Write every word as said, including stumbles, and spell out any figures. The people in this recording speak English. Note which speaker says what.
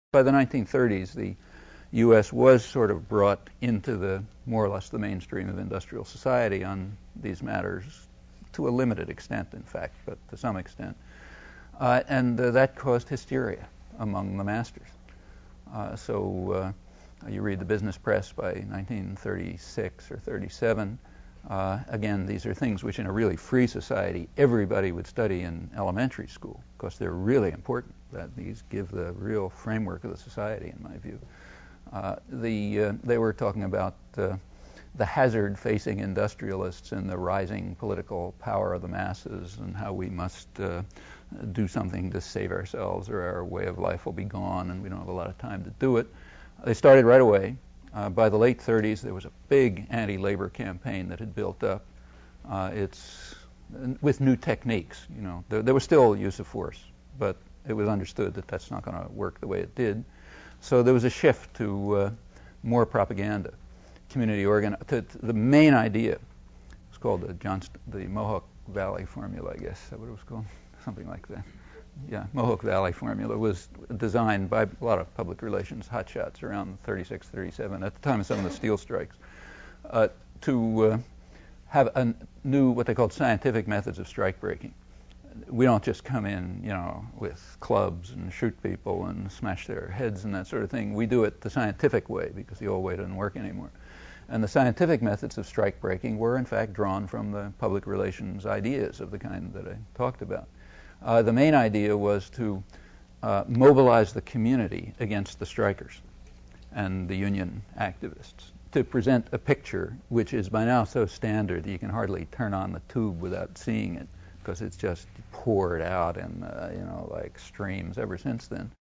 Speaker 1: By the nineteen thirties, the U S was sort of brought into the more or less the mainstream of industrial society on these matters, to a limited extent, in fact, but to some extent. Uh, and uh, that caused hysteria among the masters. Uh, so uh, you read the business press by nineteen thirty-six or thirty-seven. Uh, again, these are things which in a really free society everybody would study in elementary school because they're really important. That these give the real framework of the society, in my view. Uh, the uh, they were talking about uh, the hazard facing industrialists and the rising political power of the masses and how we must uh, do something to save ourselves or our way of life will be gone and we don't have a lot of time to do it. They started right away. Uh, by the late thirties, there was a big anti-labor campaign that had built up. Uh, it's with new techniques. You know, there, there was still use of force, but it was understood that that's not going to work the way it did. So there was a shift to uh, more propaganda, community organ. To, to the main idea, it's called the Johnston, the Mohawk Valley formula, I guess. Is that what it was called? Something like that. Yeah, Mohawk Valley formula was designed by a lot of public relations hotshots around thirty-six, thirty-seven, at the time of some of the steel strikes, uh, to uh, have a new, what they called scientific methods of strike breaking. We don't just come in, you know, with clubs and shoot people and smash their heads and that sort of thing. We do it the scientific way because the old way doesn't work anymore. And the scientific methods of strike breaking were, in fact, drawn from the public relations ideas of the kind that I talked about. Uh, the main idea was to uh, mobilize the community against the strikers and the union activists, to present a picture which is by now so standard that you can hardly turn on the tube without seeing it because it's just poured out in, uh, you know, like streams ever since then.